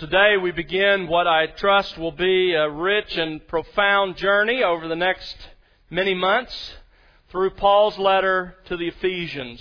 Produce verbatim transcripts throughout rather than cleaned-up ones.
Today we begin what I trust will be a rich and profound journey over the next many months through Paul's letter to the Ephesians.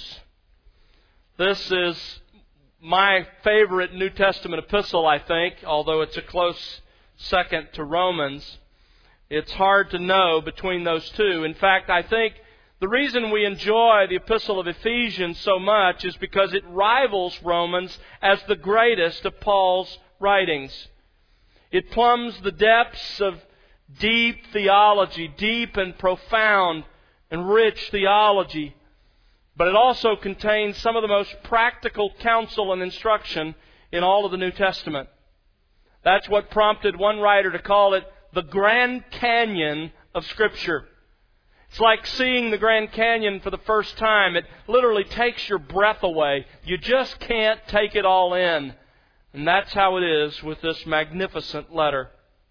This is my favorite New Testament epistle, I think, although it's a close second to Romans. It's hard to know between those two. In fact, I think the reason we enjoy the epistle of Ephesians so much is because it rivals Romans as the greatest of Paul's writings. It plumbs the depths of deep theology, deep and profound and rich theology. But it also contains some of the most practical counsel and instruction in all of the New Testament. That's what prompted one writer to call it the Grand Canyon of Scripture. It's like seeing the Grand Canyon for the first time. It literally takes your breath away. You just can't take it all in. And that's how it is with this magnificent letter.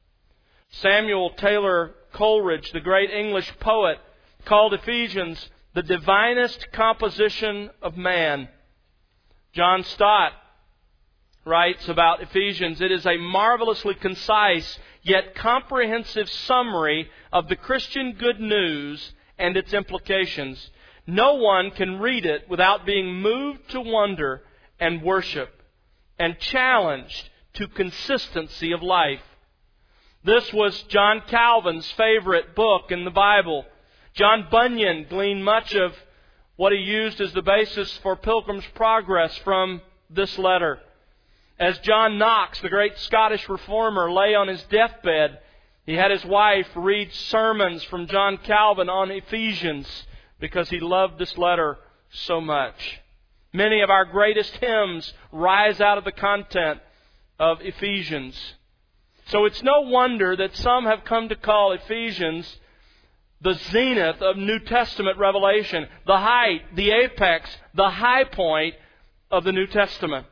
Samuel Taylor Coleridge, the great English poet, called Ephesians the divinest composition of man. John Stott writes about Ephesians, it is a marvelously concise yet comprehensive summary of the Christian good news and its implications. No one can read it without being moved to wonder and worship and challenged to consistency of life. This was John Calvin's favorite book in the Bible. John Bunyan gleaned much of what he used as the basis for Pilgrim's Progress from this letter. As John Knox, the great Scottish reformer, lay on his deathbed, he had his wife read sermons from John Calvin on Ephesians because he loved this letter so much. Many of our greatest hymns rise out of the content of Ephesians. So it's no wonder that some have come to call Ephesians the zenith of New Testament revelation, the height, the apex, the high point of the New Testament.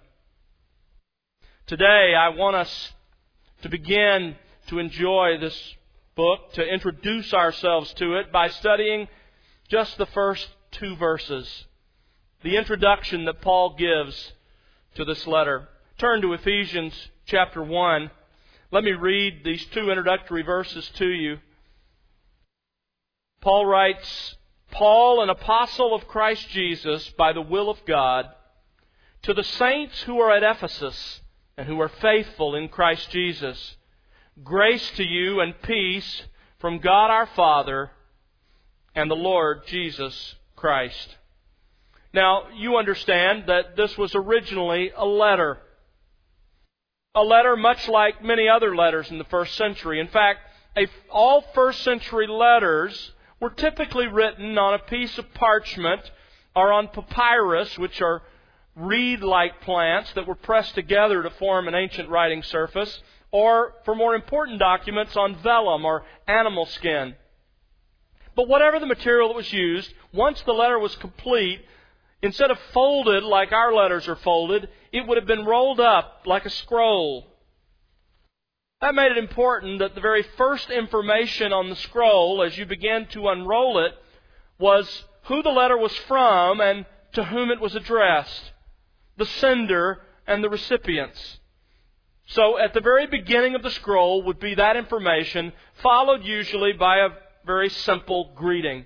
Today, I want us to begin to enjoy this book, to introduce ourselves to it by studying just the first two verses. The introduction that Paul gives to this letter. Turn to Ephesians chapter one. Let me read these two introductory verses to you. Paul writes, Paul, an apostle of Christ Jesus by the will of God, to the saints who are at Ephesus and who are faithful in Christ Jesus, grace to you and peace from God our Father and the Lord Jesus Christ. Now, you understand that this was originally a letter. A letter much like many other letters in the first century. In fact, a, all first century letters were typically written on a piece of parchment or on papyrus, which are reed-like plants that were pressed together to form an ancient writing surface, or, for more important documents, on vellum or animal skin. But whatever the material that was used, once the letter was complete, instead of folded like our letters are folded, it would have been rolled up like a scroll. That made it important that the very first information on the scroll, as you began to unroll it, was who the letter was from and to whom it was addressed, the sender and the recipients. So at the very beginning of the scroll would be that information, followed usually by a very simple greeting.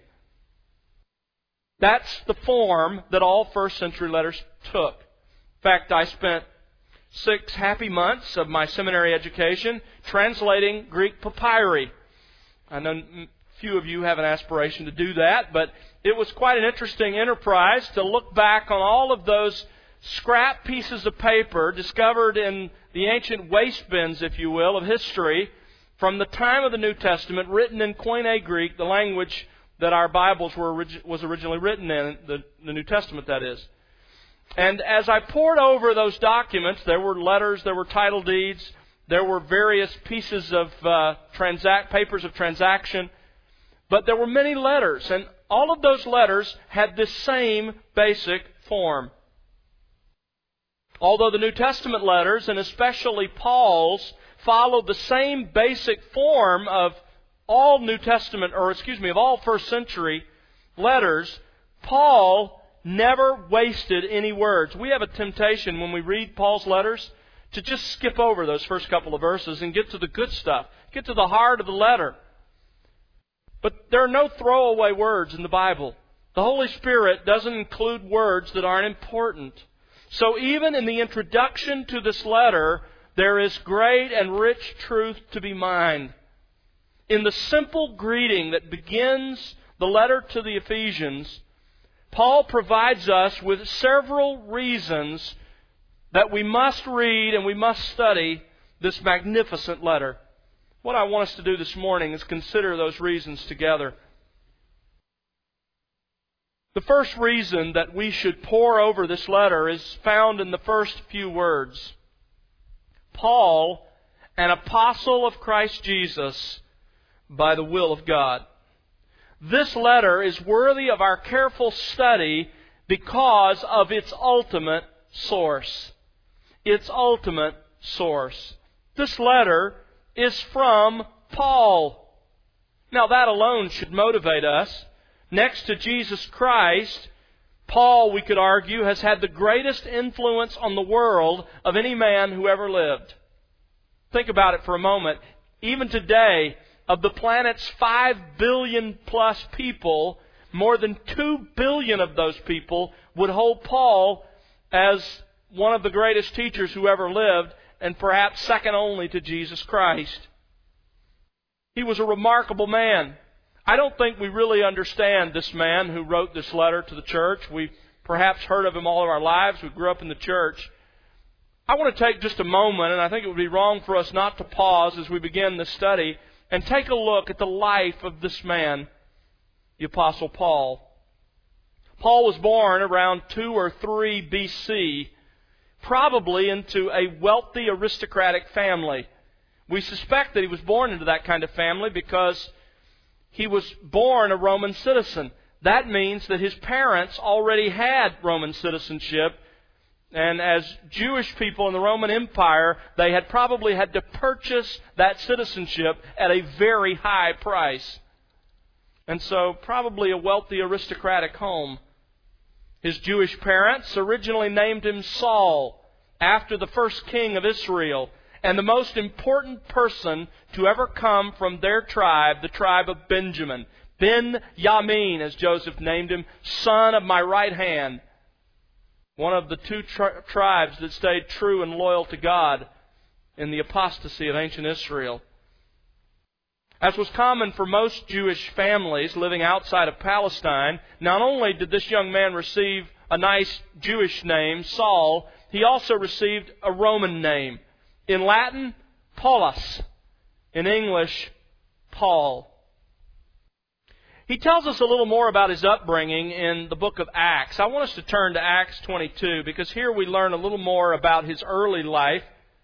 That's the form that all first century letters took. In fact, I spent six happy months of my seminary education translating Greek papyri. I know few of you have an aspiration to do that, but it was quite an interesting enterprise to look back on all of those scrap pieces of paper discovered in the ancient waste bins, if you will, of history from the time of the New Testament, written in Koine Greek, the language that our Bibles were orig- was originally written in, the, the New Testament, that is. And as I pored over those documents, there were letters, there were title deeds, there were various pieces of uh, transact papers of transaction, but there were many letters, and all of those letters had this same basic form. Although the New Testament letters, and especially Paul's, followed the same basic form of all New Testament, or excuse me, of all first century letters, Paul never wasted any words. We have a temptation when we read Paul's letters to just skip over those first couple of verses and get to the good stuff, get to the heart of the letter. But there are no throwaway words in the Bible. The Holy Spirit doesn't include words that aren't important. So even in the introduction to this letter, there is great and rich truth to be mined. In the simple greeting that begins the letter to the Ephesians, Paul provides us with several reasons that we must read and we must study this magnificent letter. What I want us to do this morning is consider those reasons together. The first reason that we should pore over this letter is found in the first few words. Paul, an apostle of Christ Jesus, by the will of God. This letter is worthy of our careful study because of its ultimate source. Its ultimate source. This letter is from Paul. Now that alone should motivate us. Next to Jesus Christ, Paul, we could argue, has had the greatest influence on the world of any man who ever lived. Think about it for a moment. Even today, of the planet's five billion plus people, more than two billion of those people would hold Paul as one of the greatest teachers who ever lived, and perhaps second only to Jesus Christ. He was a remarkable man. I don't think we really understand this man who wrote this letter to the church. We've perhaps heard of him all of our lives. We grew up in the church. I want to take just a moment, and I think it would be wrong for us not to pause as we begin this study and take a look at the life of this man, the Apostle Paul. Paul was born around two or three B C, probably into a wealthy aristocratic family. We suspect that he was born into that kind of family because he was born a Roman citizen. That means that his parents already had Roman citizenship, and as Jewish people in the Roman Empire, they had probably had to purchase that citizenship at a very high price. And so probably a wealthy aristocratic home. His Jewish parents originally named him Saul, after the first king of Israel, and the most important person to ever come from their tribe, the tribe of Benjamin. Ben-Yamin, as Joseph named him, son of my right hand. One of the two tri- tribes that stayed true and loyal to God in the apostasy of ancient Israel. As was common for most Jewish families living outside of Palestine, not only did this young man receive a nice Jewish name, Saul, he also received a Roman name. In Latin, Paulus. In English, Paul. He tells us a little more about his upbringing in the book of Acts. I want us to turn to Acts twenty-two because here we learn a little more about his early life.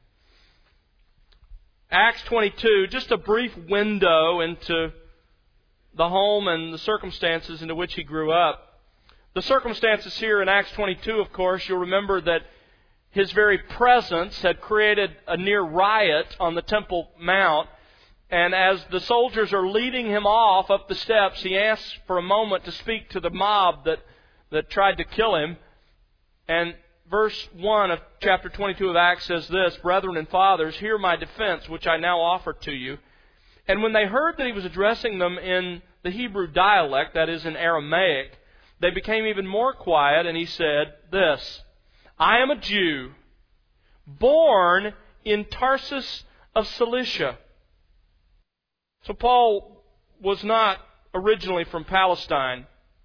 Acts twenty-two, just a brief window into the home and the circumstances into which he grew up. The circumstances here in Acts twenty-two, of course, you'll remember that his very presence had created a near riot on the Temple Mount. And as the soldiers are leading him off up the steps, he asks for a moment to speak to the mob that, that tried to kill him. And verse one of chapter twenty-two of Acts says this, "Brethren and fathers, hear my defense, which I now offer to you." And when they heard that he was addressing them in the Hebrew dialect, that is in Aramaic, they became even more quiet, and he said this, "I am a Jew, born in Tarsus of Cilicia." So Paul was not originally from Palestine.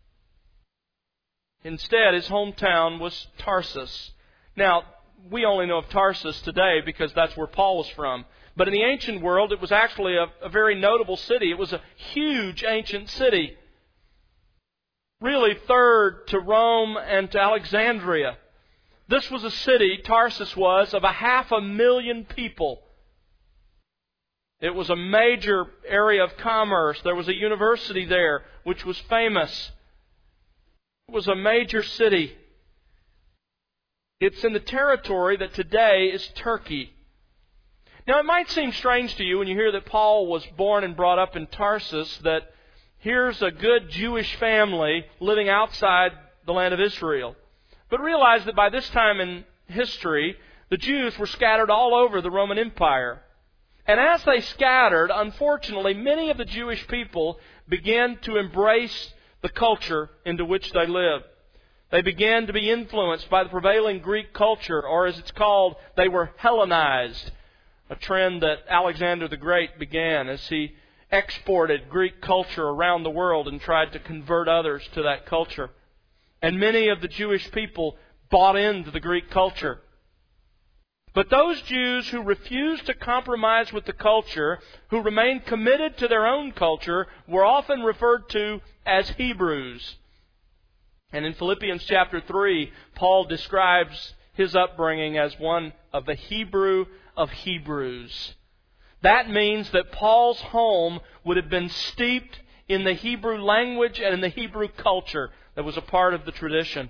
Instead, his hometown was Tarsus. Now, we only know of Tarsus today because that's where Paul was from. But in the ancient world, it was actually a, a very notable city. It was a huge ancient city. Really third to Rome and to Alexandria. This was a city, Tarsus was, of a half a million people. It was a major area of commerce. There was a university there, which was famous. It was a major city. It's in the territory that today is Turkey. Now, it might seem strange to you when you hear that Paul was born and brought up in Tarsus, that here's a good Jewish family living outside the land of Israel. But realize that by this time in history, the Jews were scattered all over the Roman Empire. And as they scattered, unfortunately, many of the Jewish people began to embrace the culture into which they lived. They began to be influenced by the prevailing Greek culture, or as it's called, they were Hellenized, a trend that Alexander the Great began as he exported Greek culture around the world and tried to convert others to that culture. And many of the Jewish people bought into the Greek culture. But those Jews who refused to compromise with the culture, who remained committed to their own culture, were often referred to as Hebrews. And in Philippians chapter three, Paul describes his upbringing as one of the Hebrew of Hebrews. That means that Paul's home would have been steeped in the Hebrew language and in the Hebrew culture that was a part of the tradition.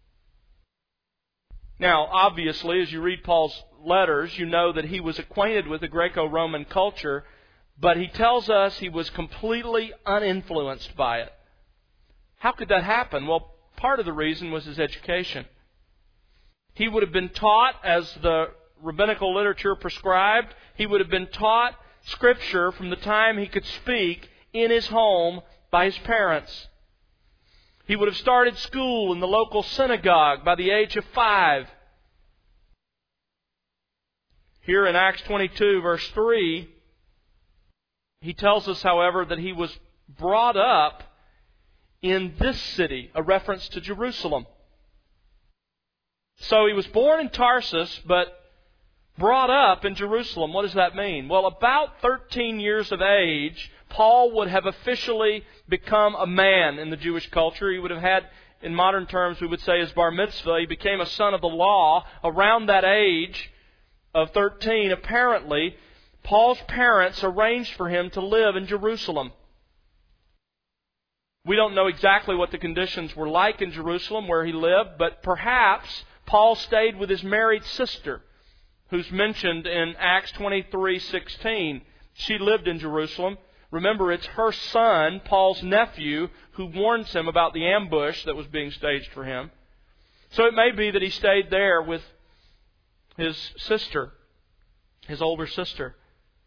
Now, obviously, as you read Paul's letters, you know that he was acquainted with the Greco-Roman culture, but he tells us he was completely uninfluenced by it. How could that happen? Well, part of the reason was his education. He would have been taught, as the rabbinical literature prescribed, he would have been taught Scripture from the time he could speak in his home by his parents. He would have started school in the local synagogue by the age of five. Here in Acts twenty-two, verse three, he tells us, however, that he was brought up in this city, a reference to Jerusalem. So he was born in Tarsus, but brought up in Jerusalem. What does that mean? Well, about thirteen years of age, Paul would have officially become a man in the Jewish culture. He would have had, in modern terms, we would say his bar mitzvah. He became a son of the law around that age of thirteen. Apparently, Paul's parents arranged for him to live in Jerusalem. We don't know exactly what the conditions were like in Jerusalem where he lived, but perhaps Paul stayed with his married sister, who's mentioned in Acts twenty-three sixteen. She lived in Jerusalem. Remember, it's her son, Paul's nephew, who warns him about the ambush that was being staged for him. So it may be that he stayed there with his sister, his older sister.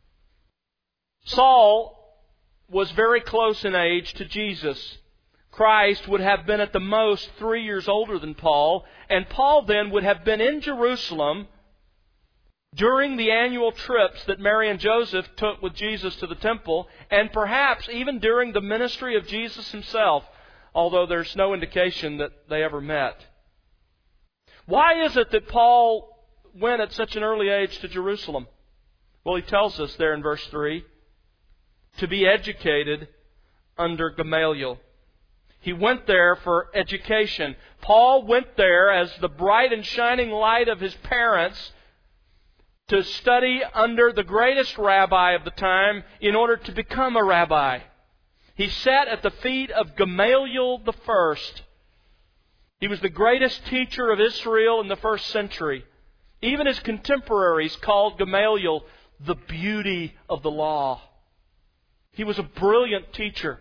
Saul was very close in age to Jesus. Christ would have been at the most three years older than Paul, and Paul then would have been in Jerusalem during the annual trips that Mary and Joseph took with Jesus to the temple, and perhaps even during the ministry of Jesus himself, although there's no indication that they ever met. Why is it that Paul went at such an early age to Jerusalem? Well, he tells us there in verse three, to be educated under Gamaliel. He went there for education. Paul went there as the bright and shining light of his parents to study under the greatest rabbi of the time in order to become a rabbi. He sat at the feet of Gamaliel the First. He was the greatest teacher of Israel in the first century. Even his contemporaries called Gamaliel the beauty of the law. He was a brilliant teacher.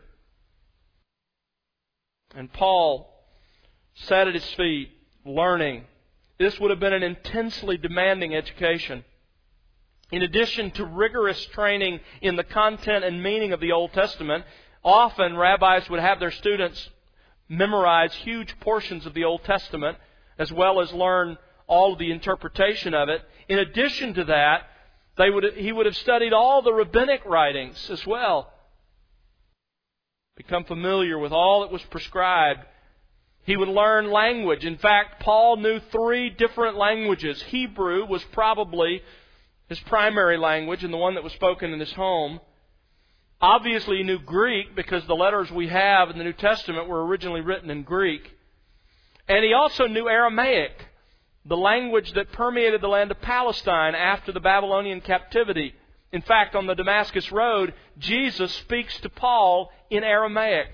And Paul sat at his feet, learning. This would have been an intensely demanding education. In addition to rigorous training in the content and meaning of the Old Testament, often rabbis would have their students memorize huge portions of the Old Testament, as well as learn all of the interpretation of it. In addition to that, they would he would have studied all the rabbinic writings as well. Become familiar with all that was prescribed. He would learn language. In fact, Paul knew three different languages. Hebrew was probably his primary language and the one that was spoken in his home. Obviously, he knew Greek because the letters we have in the New Testament were originally written in Greek. And he also knew Aramaic, the language that permeated the land of Palestine after the Babylonian captivity. In fact, on the Damascus Road, Jesus speaks to Paul in Aramaic.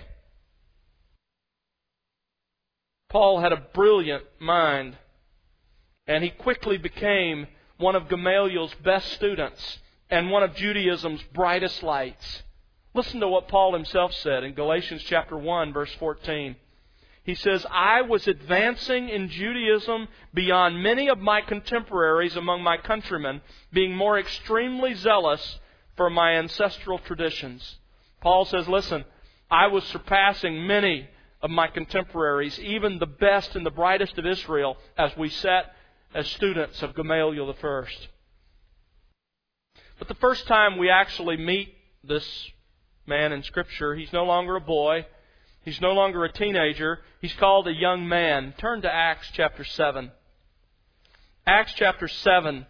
Paul had a brilliant mind, and he quickly became one of Gamaliel's best students and one of Judaism's brightest lights. Listen to what Paul himself said in Galatians chapter one, verse fourteen. He says, I was advancing in Judaism beyond many of my contemporaries among my countrymen, being more extremely zealous for my ancestral traditions. Paul says, listen, I was surpassing many of my contemporaries, even the best and the brightest of Israel, as we sat as students of Gamaliel the First. But the first time we actually meet this man in Scripture, he's no longer a boy. He's no longer a teenager. He's called a young man. Turn to Acts chapter seven. Acts chapter seven.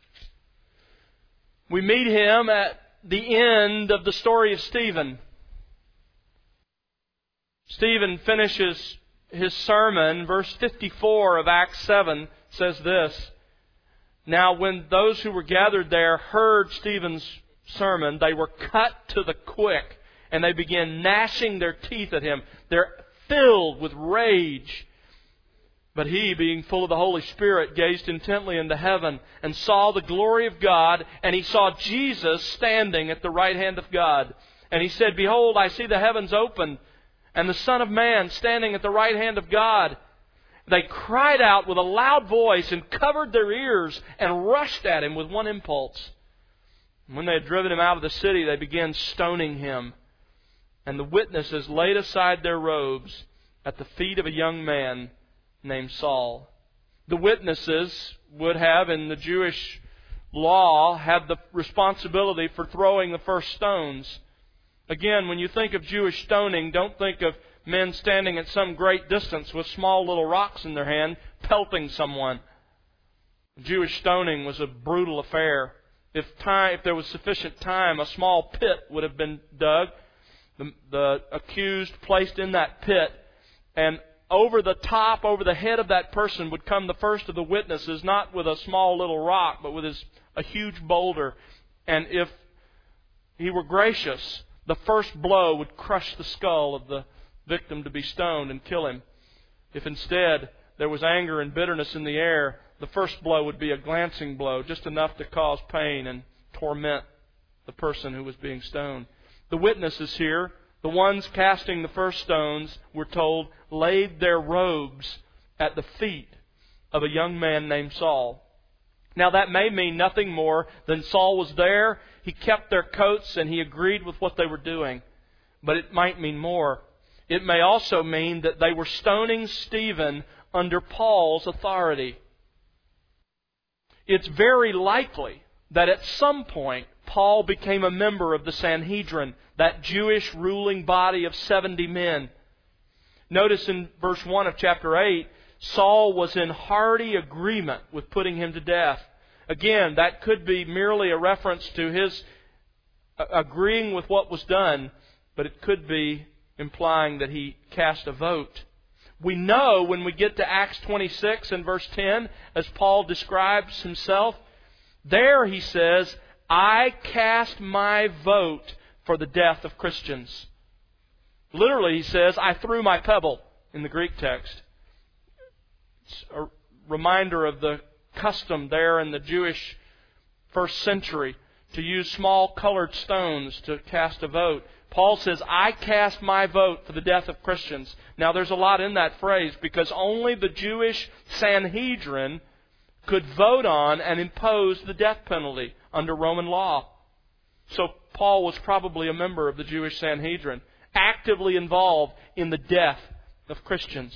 We meet him at the end of the story of Stephen. Stephen finishes his sermon. Verse fifty-four of Acts seven says this. Now when those who were gathered there heard Stephen's sermon, they were cut to the quick, and they began gnashing their teeth at him. They're filled with rage. But he, being full of the Holy Spirit, gazed intently into heaven and saw the glory of God, and he saw Jesus standing at the right hand of God. And he said, Behold, I see the heavens opened, and the Son of Man standing at the right hand of God. They cried out with a loud voice and covered their ears and rushed at him with one impulse. And when they had driven him out of the city, they began stoning him. And the witnesses laid aside their robes at the feet of a young man named Saul. The witnesses would have, in the Jewish law, had the responsibility for throwing the first stones. Again, when you think of Jewish stoning, don't think of men standing at some great distance with small little rocks in their hand, pelting someone. Jewish stoning was a brutal affair. If time, if there was sufficient time, a small pit would have been dug. The, the accused placed in that pit, and over the top, over the head of that person would come the first of the witnesses, not with a small little rock, but with his, a huge boulder. And if he were gracious, the first blow would crush the skull of the victim to be stoned and kill him. If instead there was anger and bitterness in the air, the first blow would be a glancing blow, just enough to cause pain and torment the person who was being stoned. The witnesses here, the ones casting the first stones, we're told, laid their robes at the feet of a young man named Saul. Now that may mean nothing more than Saul was there, he kept their coats, and he agreed with what they were doing. But it might mean more. It may also mean that they were stoning Stephen under Paul's authority. It's very likely that at some point Paul became a member of the Sanhedrin, that Jewish ruling body of seventy men. Notice in verse one of chapter eight, Saul was in hearty agreement with putting him to death. Again, that could be merely a reference to his agreeing with what was done, but it could be implying that he cast a vote. We know when we get to Acts twenty-six and verse ten, as Paul describes himself, there he says, I cast my vote for the death of Christians. Literally, he says, I threw my pebble in the Greek text. It's a reminder of the custom there in the Jewish first century to use small colored stones to cast a vote. Paul says, I cast my vote for the death of Christians. Now, there's a lot in that phrase because only the Jewish Sanhedrin could vote on and impose the death penalty under Roman law. So Paul was probably a member of the Jewish Sanhedrin, actively involved in the death of Christians.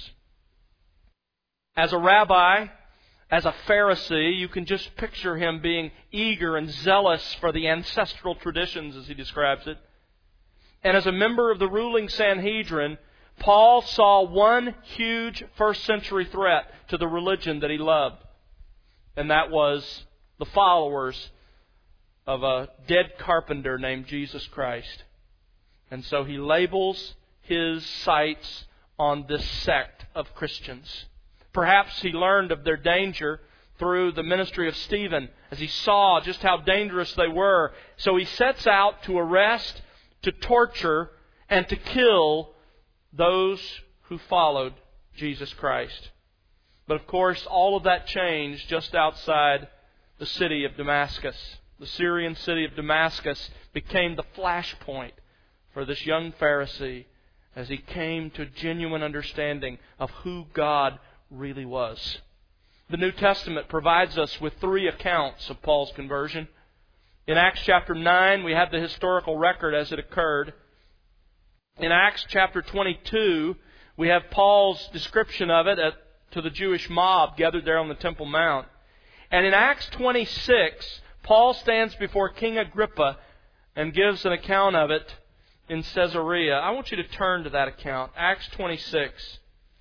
As a rabbi, as a Pharisee, you can just picture him being eager and zealous for the ancestral traditions, as he describes it. And as a member of the ruling Sanhedrin, Paul saw one huge first century threat to the religion that he loved. And that was the followers of a dead carpenter named Jesus Christ. And so he labels his sights on this sect of Christians. Perhaps he learned of their danger through the ministry of Stephen, as he saw just how dangerous they were. So he sets out to arrest, to torture, and to kill those who followed Jesus Christ. But of course, all of that changed just outside the city of Damascus. The Syrian city of Damascus became the flashpoint for this young Pharisee as he came to genuine understanding of who God really was. The New Testament provides us with three accounts of Paul's conversion. In Acts chapter nine, we have the historical record as it occurred. In Acts chapter twenty-two, we have Paul's description of it at, to the Jewish mob gathered there on the Temple Mount. And in Acts twenty-six, Paul stands before King Agrippa and gives an account of it in Caesarea. I want you to turn to that account, Acts twenty-six.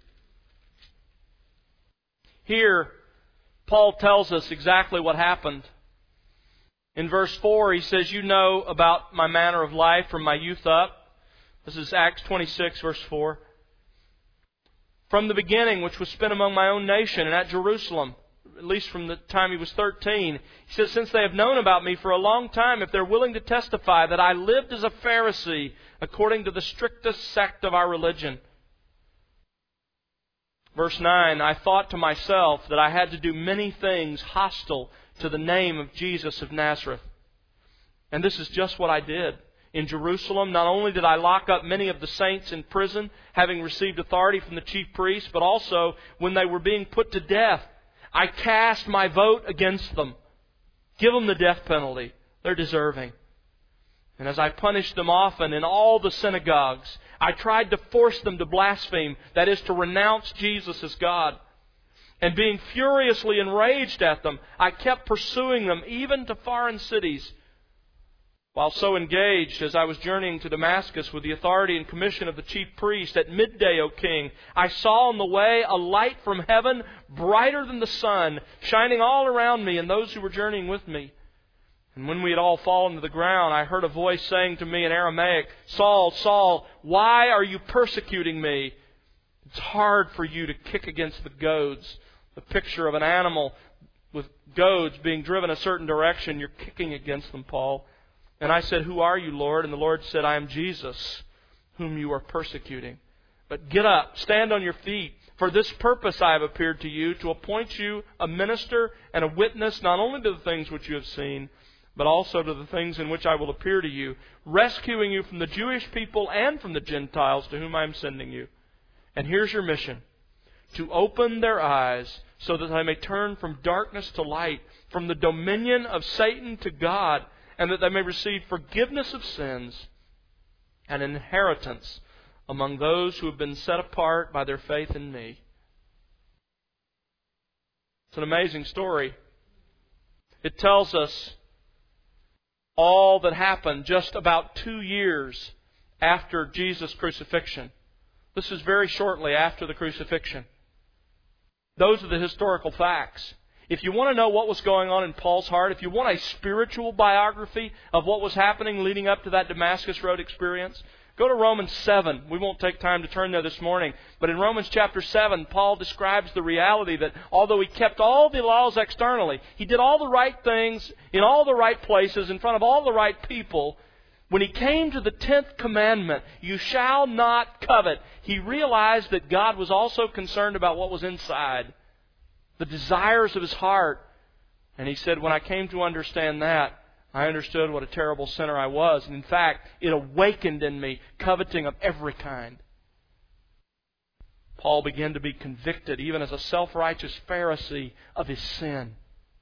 Here, Paul tells us exactly what happened. In verse four, he says, "You know about my manner of life from my youth up." This is Acts twenty-six, verse four. "From the beginning, which was spent among my own nation and at Jerusalem," at least from the time he was thirteen. He says, "Since they have known about me for a long time, if they're willing to testify that I lived as a Pharisee according to the strictest sect of our religion." Verse nine, "I thought to myself that I had to do many things hostile to the name of Jesus of Nazareth. And this is just what I did. In Jerusalem, not only did I lock up many of the saints in prison, having received authority from the chief priests, but also when they were being put to death, I cast my vote against them. Give them the death penalty. They're deserving. And as I punished them often in all the synagogues, I tried to force them to blaspheme, that is, to renounce Jesus as God. And being furiously enraged at them, I kept pursuing them even to foreign cities. While so engaged, as I was journeying to Damascus with the authority and commission of the chief priest, at midday, O king, I saw on the way a light from heaven, brighter than the sun, shining all around me and those who were journeying with me. And when we had all fallen to the ground, I heard a voice saying to me in Aramaic, 'Saul, Saul, why are you persecuting me?' It's hard for you to kick against the goads." The picture of an animal with goads being driven a certain direction. You're kicking against them, Paul. And I said, "Who are you, Lord?" And the Lord said, "I am Jesus, whom you are persecuting. But get up, stand on your feet. For this purpose I have appeared to you, to appoint you a minister and a witness, not only to the things which you have seen, but also to the things in which I will appear to you, rescuing you from the Jewish people and from the Gentiles to whom I am sending you. And here's your mission, to open their eyes so that they may turn from darkness to light, from the dominion of Satan to God, and that they may receive forgiveness of sins and an inheritance among those who have been set apart by their faith in me." It's an amazing story. It tells us all that happened just about two years after Jesus' crucifixion. This is very shortly after the crucifixion. Those are the historical facts. If you want to know what was going on in Paul's heart, if you want a spiritual biography of what was happening leading up to that Damascus Road experience, go to Romans seven. We won't take time to turn there this morning. But in Romans chapter seven, Paul describes the reality that although he kept all the laws externally, he did all the right things in all the right places in front of all the right people, when he came to the tenth commandment, "You shall not covet," he realized that God was also concerned about what was inside, the desires of his heart. And he said, when I came to understand that, I understood what a terrible sinner I was. And in fact, it awakened in me coveting of every kind. Paul began to be convicted, even as a self-righteous Pharisee, of his sin.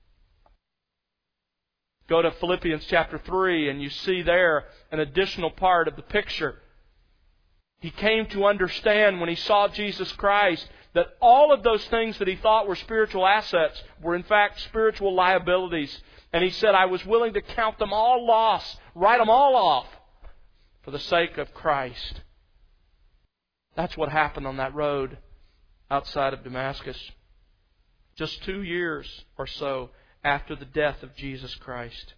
Go to Philippians chapter three and you see there an additional part of the picture. He came to understand when he saw Jesus Christ that all of those things that he thought were spiritual assets were in fact spiritual liabilities. And he said, "I was willing to count them all loss, write them all off for the sake of Christ." That's what happened on that road outside of Damascus. Just two years or so after the death of Jesus Christ.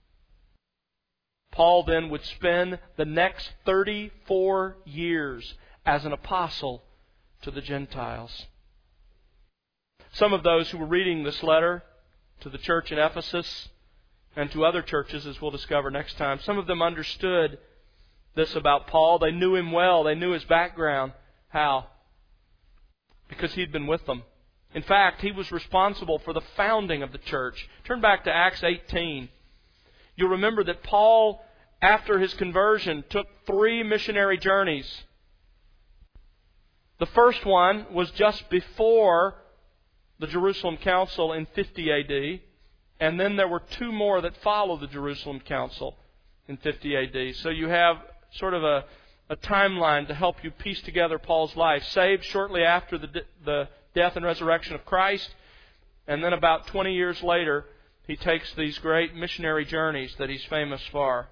Paul then would spend the next thirty-four years as an apostle to the Gentiles. Some of those who were reading this letter to the church in Ephesus and to other churches, as we'll discover next time, some of them understood this about Paul. They knew him well. They knew his background. How? Because he'd been with them. In fact, he was responsible for the founding of the church. Turn back to Acts eighteen. You'll remember that Paul, after his conversion, took three missionary journeys. The first one was just before the Jerusalem Council in fifty A D, and then there were two more that followed the Jerusalem Council in fifty A D. So you have sort of a, a timeline to help you piece together Paul's life. Saved shortly after the, the death and resurrection of Christ, and then about twenty years later, he takes these great missionary journeys that he's famous for.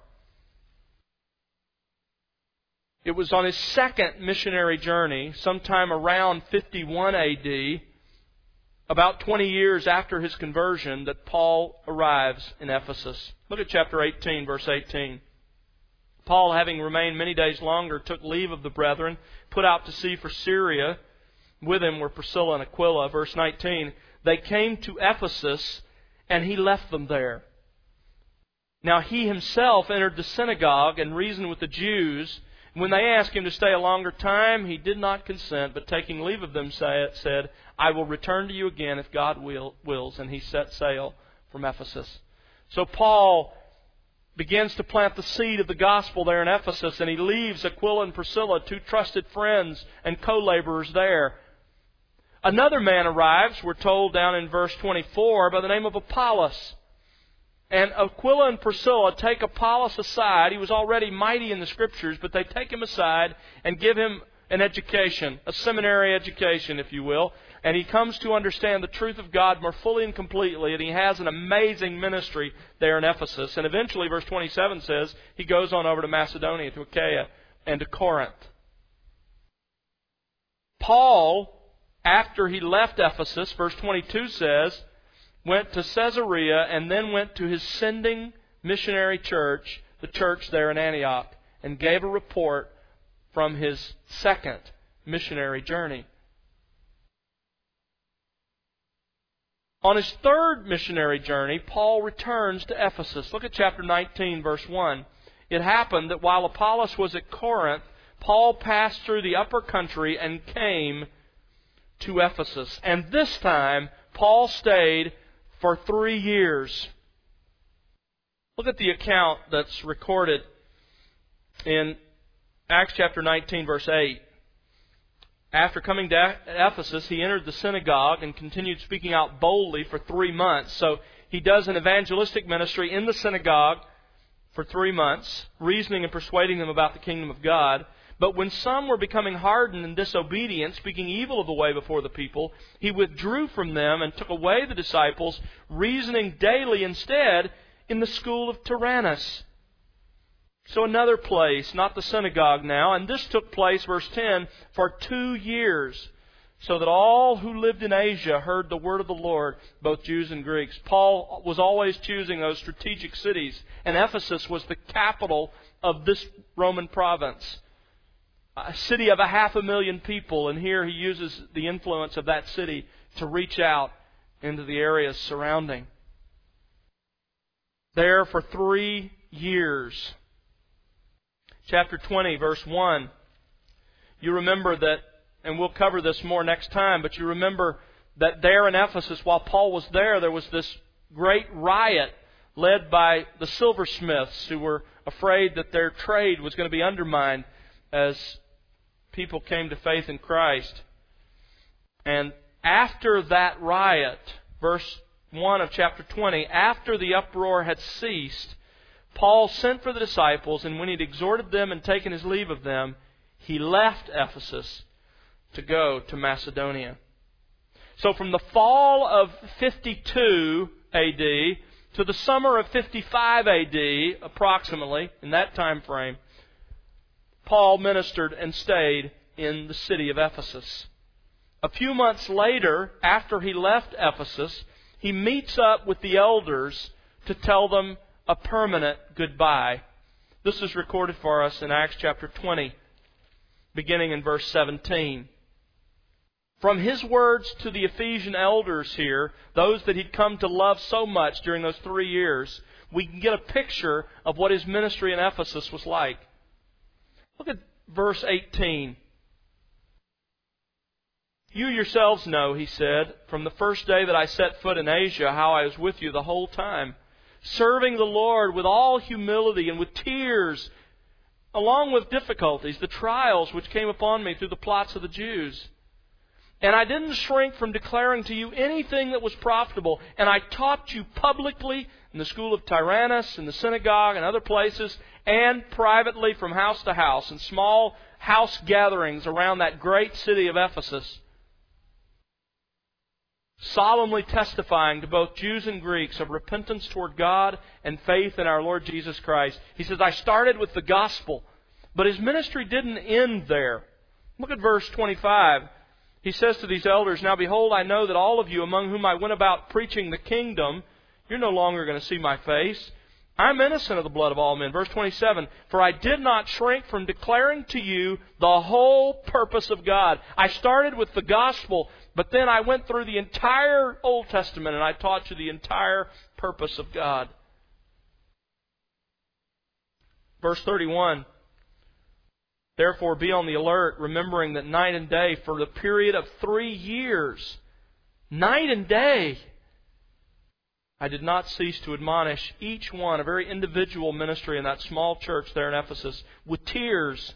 It was on his second missionary journey, sometime around fifty-one A D, about twenty years after his conversion, that Paul arrives in Ephesus. Look at chapter eighteen, verse eighteen. Paul, having remained many days longer, took leave of the brethren, put out to sea for Syria. With him were Priscilla and Aquila. Verse nineteen, they came to Ephesus, and he left them there. Now he himself entered the synagogue and reasoned with the Jews. When they asked him to stay a longer time, he did not consent, but taking leave of them said, I will return to you again if God will, wills. And he set sail from Ephesus. So Paul begins to plant the seed of the gospel there in Ephesus, and he leaves Aquila and Priscilla, two trusted friends and co-laborers there. Another man arrives, we're told down in verse twenty-four, by the name of Apollos. And Aquila and Priscilla take Apollos aside. He was already mighty in the Scriptures, but they take him aside and give him an education, a seminary education, if you will. And he comes to understand the truth of God more fully and completely, and he has an amazing ministry there in Ephesus. And eventually, verse twenty-seven says, he goes on over to Macedonia, to Achaia, and to Corinth. Paul, after he left Ephesus, verse twenty-two says, went to Caesarea and then went to his sending missionary church, the church there in Antioch, and gave a report from his second missionary journey. On his third missionary journey, Paul returns to Ephesus. Look at chapter nineteen, verse one. It happened that while Apollos was at Corinth, Paul passed through the upper country and came to Ephesus. And this time, Paul stayed for three years. Look at the account that's recorded in Acts chapter nineteen, verse eight. After coming to Ephesus, he entered the synagogue and continued speaking out boldly for three months. So he does an evangelistic ministry in the synagogue for three months, reasoning and persuading them about the kingdom of God. But when some were becoming hardened and disobedient, speaking evil of the way before the people, he withdrew from them and took away the disciples, reasoning daily instead in the school of Tyrannus. So another place, not the synagogue now, and this took place, verse ten, for two years, so that all who lived in Asia heard the word of the Lord, both Jews and Greeks. Paul was always choosing those strategic cities, and Ephesus was the capital of this Roman province. A city of a half a million people, and here he uses the influence of that city to reach out into the areas surrounding. There for three years. Chapter twenty, verse one. You remember that, and we'll cover this more next time, but you remember that there in Ephesus, while Paul was there, there was this great riot led by the silversmiths who were afraid that their trade was going to be undermined as people came to faith in Christ. And after that riot, verse one of chapter twenty, after the uproar had ceased, Paul sent for the disciples, and when he had exhorted them and taken his leave of them, he left Ephesus to go to Macedonia. So from the fall of fifty-two A D to the summer of fifty-five A D, approximately, in that time frame, Paul ministered and stayed in the city of Ephesus. A few months later, after he left Ephesus, he meets up with the elders to tell them a permanent goodbye. This is recorded for us in Acts chapter twenty, beginning in verse seventeen. From his words to the Ephesian elders here, those that he'd come to love so much during those three years, we can get a picture of what his ministry in Ephesus was like. Look at verse eighteen. You yourselves know, he said, from the first day that I set foot in Asia, how I was with you the whole time, serving the Lord with all humility and with tears along with difficulties, the trials which came upon me through the plots of the Jews. And I didn't shrink from declaring to you anything that was profitable. And I taught you publicly in the school of Tyrannus, in the synagogue, and other places, and privately from house to house, in small house gatherings around that great city of Ephesus, solemnly testifying to both Jews and Greeks of repentance toward God and faith in our Lord Jesus Christ. He says, I started with the gospel, but his ministry didn't end there. Look at verse twenty-five. He says to these elders, Now behold, I know that all of you among whom I went about preaching the kingdom, you're no longer going to see my face. I'm innocent of the blood of all men. Verse twenty-seven, For I did not shrink from declaring to you the whole purpose of God. I started with the gospel, but then I went through the entire Old Testament and I taught you the entire purpose of God. Verse thirty-one, Therefore be on the alert, remembering that night and day for the period of three years, night and day, I did not cease to admonish each one, a very individual ministry in that small church there in Ephesus, with tears.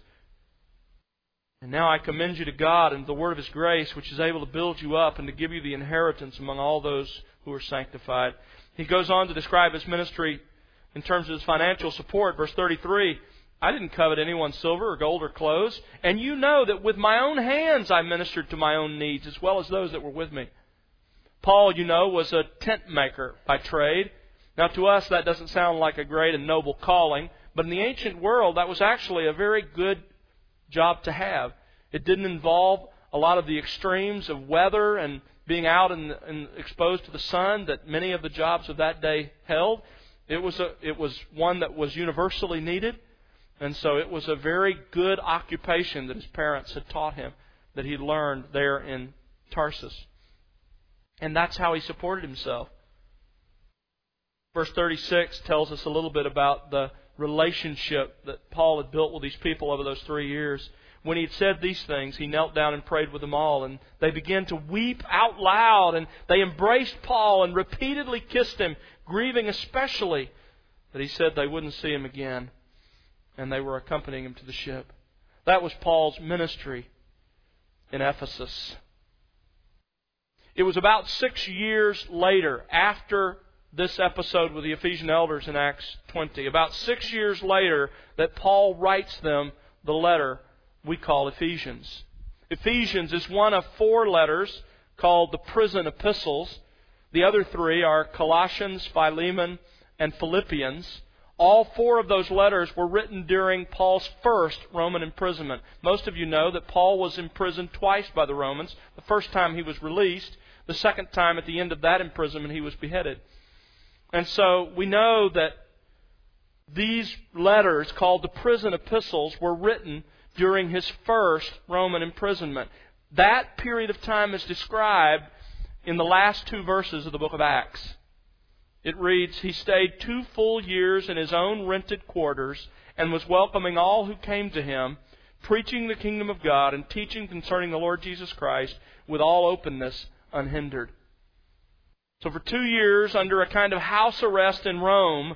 And now I commend you to God and the word of His grace, which is able to build you up and to give you the inheritance among all those who are sanctified. He goes on to describe His ministry in terms of His financial support. Verse thirty-three, I didn't covet anyone's silver or gold or clothes, and you know that with my own hands I ministered to my own needs as well as those that were with me. Paul, you know, was a tent maker by trade. Now to us that doesn't sound like a great and noble calling, but in the ancient world that was actually a very good job to have. It didn't involve a lot of the extremes of weather and being out and, and exposed to the sun that many of the jobs of that day held. It was a, it was one that was universally needed. And so it was a very good occupation that his parents had taught him, that he learned there in Tarsus. And that's how he supported himself. Verse thirty-six tells us a little bit about the relationship that Paul had built with these people over those three years. When he had said these things, he knelt down and prayed with them all. And they began to weep out loud. And they embraced Paul and repeatedly kissed him, grieving especially that he said they wouldn't see him again. And they were accompanying him to the ship. That was Paul's ministry in Ephesus. It was about six years later, after this episode with the Ephesian elders in Acts twenty, about six years later, that Paul writes them the letter we call Ephesians. Ephesians is one of four letters called the prison epistles. The other three are Colossians, Philemon, and Philippians. All four of those letters were written during Paul's first Roman imprisonment. Most of you know that Paul was imprisoned twice by the Romans. The first time he was released. The second time at the end of that imprisonment he was beheaded. And so we know that these letters, called the prison epistles, were written during his first Roman imprisonment. That period of time is described in the last two verses of the book of Acts. It reads, He stayed two full years in his own rented quarters and was welcoming all who came to him, preaching the kingdom of God and teaching concerning the Lord Jesus Christ with all openness unhindered. So for two years, under a kind of house arrest in Rome,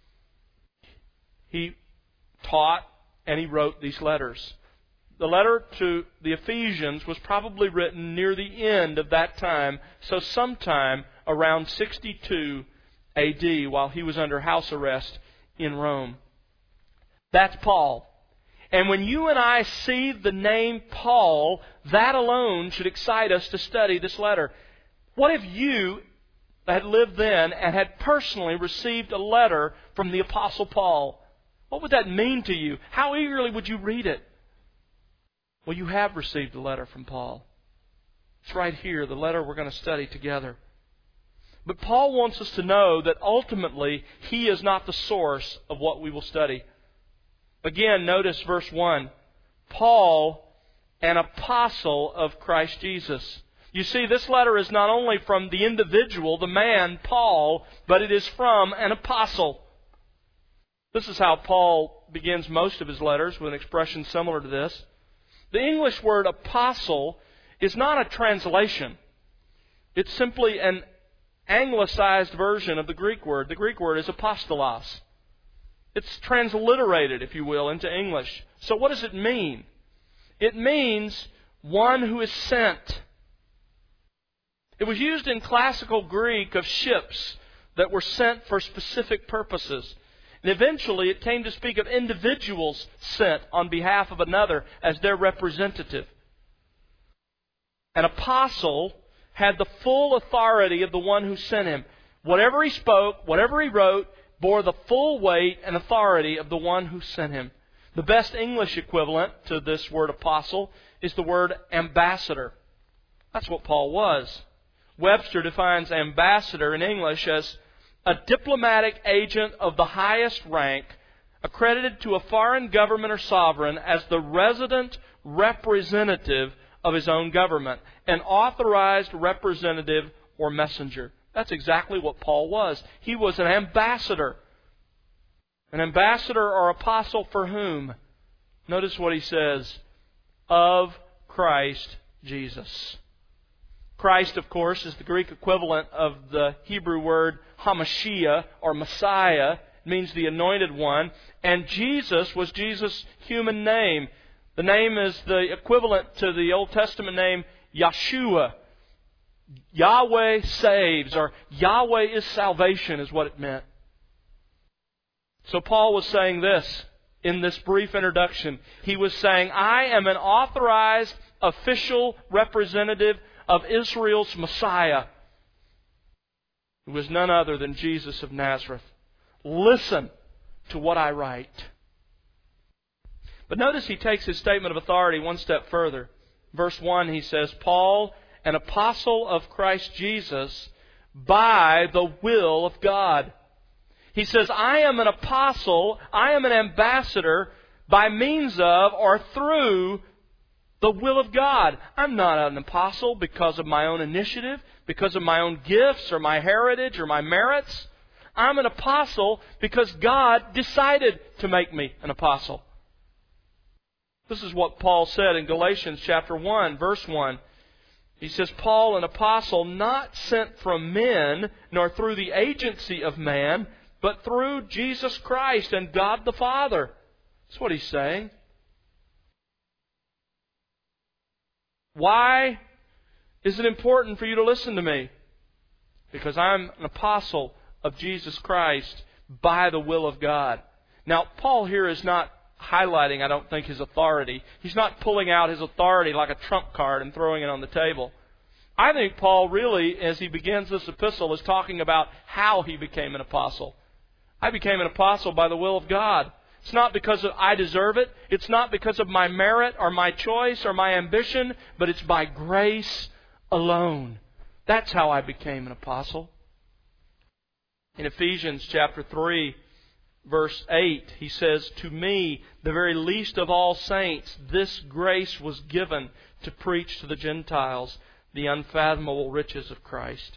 he taught and he wrote these letters. The letter to the Ephesians was probably written near the end of that time, so sometime around sixty-two A D, while he was under house arrest in Rome. That's Paul. And when you and I see the name Paul, that alone should excite us to study this letter. What if you had lived then and had personally received a letter from the Apostle Paul? What would that mean to you? How eagerly would you read it? Well, you have received a letter from Paul. It's right here, the letter we're going to study together. But Paul wants us to know that ultimately he is not the source of what we will study. Again, notice verse one. Paul, an apostle of Christ Jesus. You see, this letter is not only from the individual, the man, Paul, but it is from an apostle. This is how Paul begins most of his letters, with an expression similar to this. The English word apostle is not a translation. It's simply an anglicized version of the Greek word. The Greek word is apostolos. It's transliterated, if you will, into English. So what does it mean? It means one who is sent. It was used in classical Greek of ships that were sent for specific purposes. And eventually it came to speak of individuals sent on behalf of another as their representative. An apostle had the full authority of the one who sent him. Whatever he spoke, whatever he wrote, bore the full weight and authority of the one who sent him. The best English equivalent to this word apostle is the word ambassador. That's what Paul was. Webster defines ambassador in English as a diplomatic agent of the highest rank, accredited to a foreign government or sovereign as the resident representative of his own government, an authorized representative or messenger. That's exactly what Paul was. He was an ambassador. An ambassador or apostle for whom? Notice what he says. Of Christ Jesus. Christ, of course, is the Greek equivalent of the Hebrew word Hamashiach or Messiah. It means the anointed one. And Jesus was Jesus' human name. The name is the equivalent to the Old Testament name Yeshua. Yahweh saves, or Yahweh is salvation is what it meant. So Paul was saying this in this brief introduction. He was saying, I am an authorized official representative of Israel's Messiah, who was none other than Jesus of Nazareth. Listen to what I write. But notice he takes his statement of authority one step further. Verse one, he says, Paul, an apostle of Christ Jesus, by the will of God. He says, I am an apostle, I am an ambassador by means of or through the will of God. I'm not an apostle because of my own initiative, because of my own gifts or my heritage or my merits. I'm an apostle because God decided to make me an apostle. This is what Paul said in Galatians chapter one, verse one. He says, Paul, an apostle, not sent from men, nor through the agency of man, but through Jesus Christ and God the Father. That's what he's saying. Why is it important for you to listen to me? Because I'm an apostle of Jesus Christ by the will of God. Now, Paul here is not highlighting, I don't think, his authority. He's not pulling out his authority like a trump card and throwing it on the table. I think Paul really, as he begins this epistle, is talking about how he became an apostle. I became an apostle by the will of God. It's not because I deserve it. It's not because of my merit or my choice or my ambition, but it's by grace alone. That's how I became an apostle. In Ephesians chapter three, verse eight, he says, To me, the very least of all saints, this grace was given to preach to the Gentiles the unfathomable riches of Christ.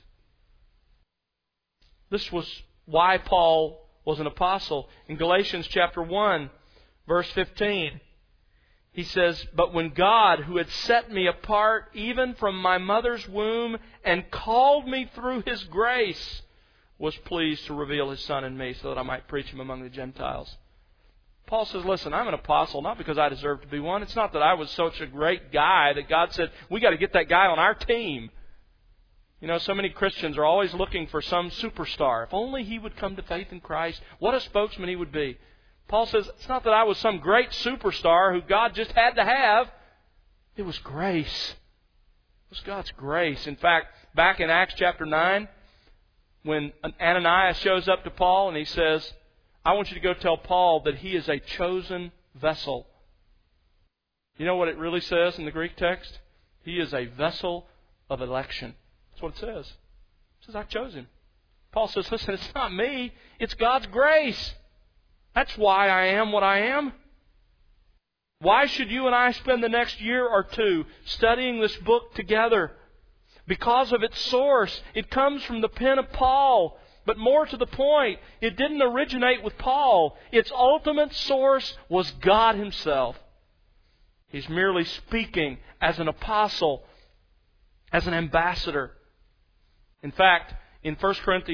This was why Paul was an apostle. In Galatians chapter one, verse fifteen, he says, But when God, who had set me apart even from my mother's womb and called me through His grace, was pleased to reveal His Son in me so that I might preach Him among the Gentiles. Paul says, listen, I'm an apostle not because I deserve to be one. It's not that I was such a great guy that God said, we got to get that guy on our team. You know, so many Christians are always looking for some superstar. If only he would come to faith in Christ, what a spokesman he would be. Paul says, it's not that I was some great superstar who God just had to have. It was grace. It was God's grace. In fact, back in Acts chapter nine, when Ananias shows up to Paul and he says, I want you to go tell Paul that he is a chosen vessel. You know what it really says in the Greek text? He is a vessel of election. That's what it says. It says, I chose him. Paul says, listen, it's not me. It's God's grace. That's why I am what I am. Why should you and I spend the next year or two studying this book together? Because of its source. It comes from the pen of Paul. But more to the point, it didn't originate with Paul. Its ultimate source was God Himself. He's merely speaking as an apostle, as an ambassador. In fact, in First Corinthians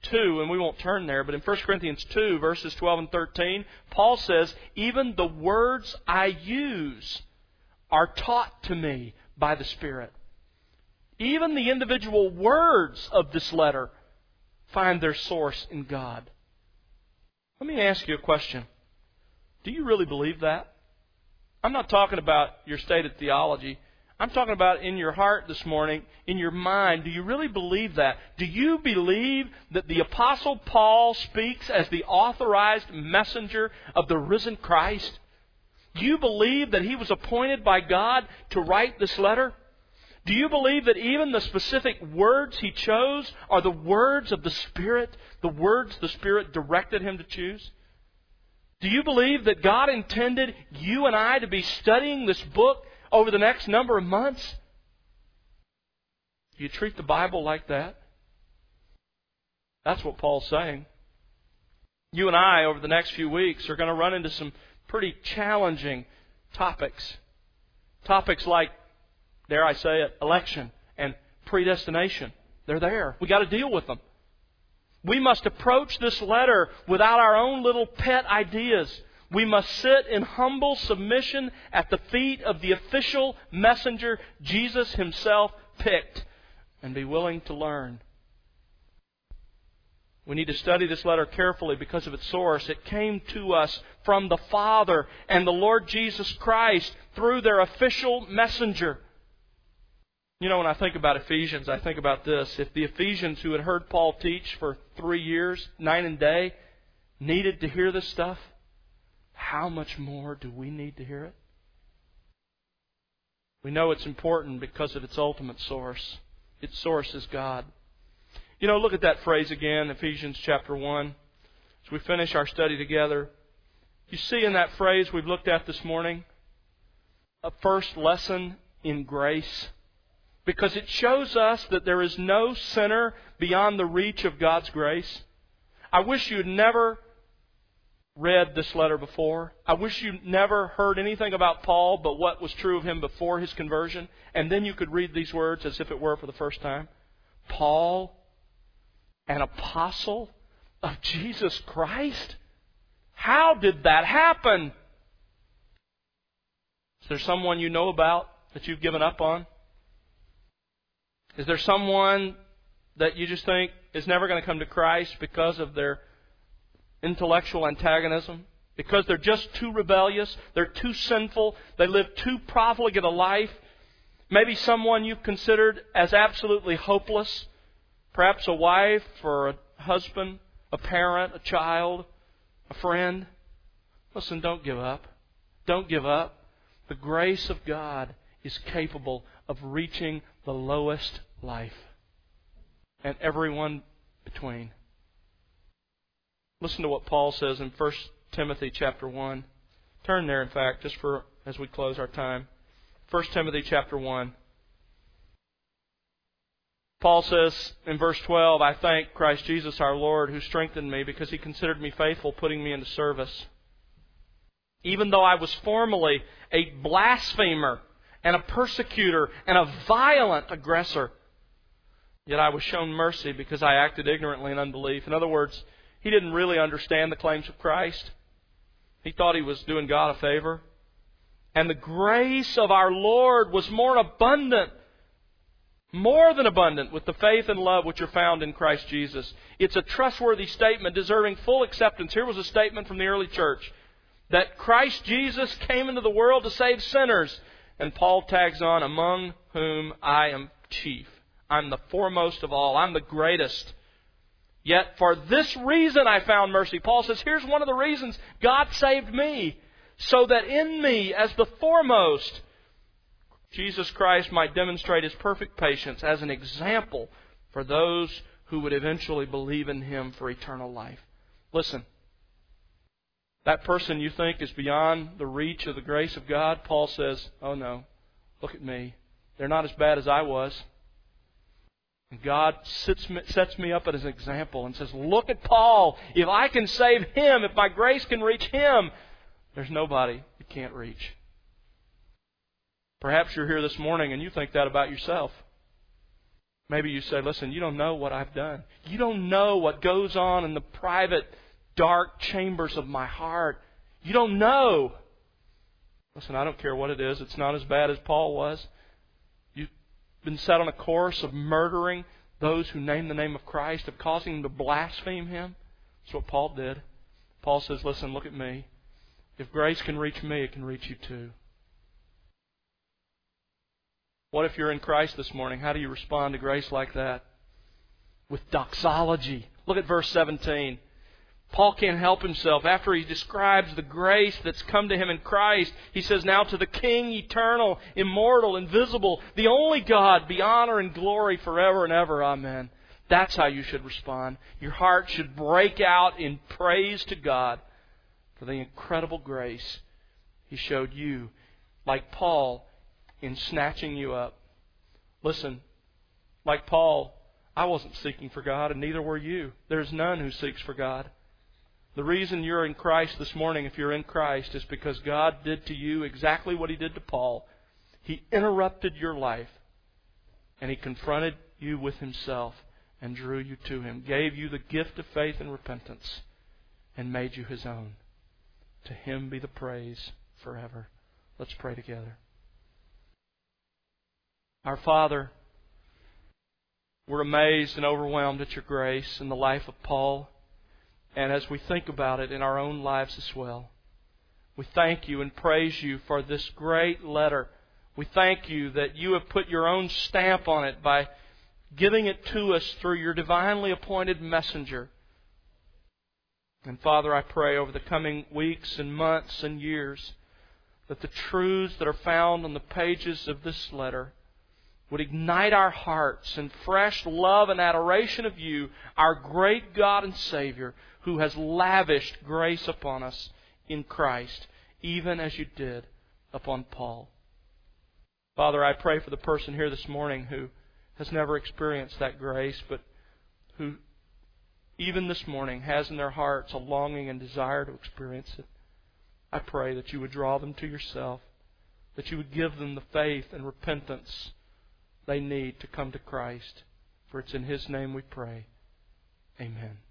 two, and we won't turn there, but in First Corinthians two, verses twelve and thirteen, Paul says, even the words I use are taught to me by the Spirit. Even the individual words of this letter find their source in God. Let me ask you a question. Do you really believe that? I'm not talking about your stated theology. I'm talking about in your heart this morning, in your mind. Do you really believe that? Do you believe that the Apostle Paul speaks as the authorized messenger of the risen Christ? Do you believe that he was appointed by God to write this letter? Do you believe that even the specific words he chose are the words of the Spirit, the words the Spirit directed him to choose? Do you believe that God intended you and I to be studying this book over the next number of months? Do you treat the Bible like that? That's what Paul's saying. You and I, over the next few weeks, are going to run into some pretty challenging topics. Topics like, dare I say it, election and predestination. They're there. We've got to deal with them. We must approach this letter without our own little pet ideas. We must sit in humble submission at the feet of the official messenger Jesus Himself picked and be willing to learn. We need to study this letter carefully because of its source. It came to us from the Father and the Lord Jesus Christ through their official messenger. You know, when I think about Ephesians, I think about this. If the Ephesians who had heard Paul teach for three years, night and day, needed to hear this stuff, how much more do we need to hear it? We know it's important because of its ultimate source. Its source is God. You know, look at that phrase again, Ephesians chapter one. As we finish our study together, you see in that phrase we've looked at this morning, a first lesson in grace. Because it shows us that there is no sinner beyond the reach of God's grace. I wish you had never read this letter before. I wish you never heard anything about Paul but what was true of him before his conversion. And then you could read these words as if it were for the first time. Paul, an apostle of Jesus Christ? How did that happen? Is there someone you know about that you've given up on? Is there someone that you just think is never going to come to Christ because of their intellectual antagonism? Because they're just too rebellious, they're too sinful, they live too profligate a life? Maybe someone you've considered as absolutely hopeless. Perhaps a wife or a husband, a parent, a child, a friend. Listen, don't give up. Don't give up. The grace of God is capable of reaching the lowest life and everyone between. Listen to what Paul says in First Timothy chapter one. Turn there, in fact, just for as we close our time. First Timothy chapter one. Paul says in verse twelve, I thank Christ Jesus our Lord who strengthened me because He considered me faithful, putting me into service. Even though I was formerly a blasphemer and a persecutor and a violent aggressor, yet I was shown mercy because I acted ignorantly in unbelief. In other words, he didn't really understand the claims of Christ. He thought he was doing God a favor. And the grace of our Lord was more abundant, more than abundant, with the faith and love which are found in Christ Jesus. It's a trustworthy statement deserving full acceptance. Here was a statement from the early church that Christ Jesus came into the world to save sinners. And Paul tags on, among whom I am chief. I'm the foremost of all. I'm the greatest. Yet for this reason I found mercy. Paul says, here's one of the reasons God saved me. So that in me, as the foremost, Jesus Christ might demonstrate His perfect patience as an example for those who would eventually believe in Him for eternal life. Listen. That person you think is beyond the reach of the grace of God, Paul says, oh no, look at me. They're not as bad as I was. And God sits me, sets me up as an example and says, look at Paul. If I can save him, if my grace can reach him, there's nobody it can't reach. Perhaps you're here this morning and you think that about yourself. Maybe you say, listen, you don't know what I've done. You don't know what goes on in the private, dark chambers of my heart. You don't know. Listen, I don't care what it is. It's not as bad as Paul was. You've been set on a course of murdering those who name the name of Christ, of causing them to blaspheme Him. That's what Paul did. Paul says, listen, look at me. If grace can reach me, it can reach you too. What if you're in Christ this morning? How do you respond to grace like that? With doxology. Look at verse seventeen. Paul can't help himself. After he describes the grace that's come to him in Christ, he says, now to the King, eternal, immortal, invisible, the only God, be honor and glory forever and ever. Amen. That's how you should respond. Your heart should break out in praise to God for the incredible grace He showed you, like Paul, in snatching you up. Listen, like Paul, I wasn't seeking for God, and neither were you. There's none who seeks for God. The reason you're in Christ this morning, if you're in Christ, is because God did to you exactly what He did to Paul. He interrupted your life, and He confronted you with Himself and drew you to Him, gave you the gift of faith and repentance, and made you His own. To Him be the praise forever. Let's pray together. Our Father, we're amazed and overwhelmed at Your grace in the life of Paul, and as we think about it in our own lives as well. We thank You and praise You for this great letter. We thank You that You have put Your own stamp on it by giving it to us through Your divinely appointed messenger. And Father, I pray over the coming weeks and months and years that the truths that are found on the pages of this letter would ignite our hearts in fresh love and adoration of You, our great God and Savior, who has lavished grace upon us in Christ, even as You did upon Paul. Father, I pray for the person here this morning who has never experienced that grace, but who even this morning has in their hearts a longing and desire to experience it. I pray that You would draw them to Yourself, that You would give them the faith and repentance they need to come to Christ. For it's in His name we pray. Amen.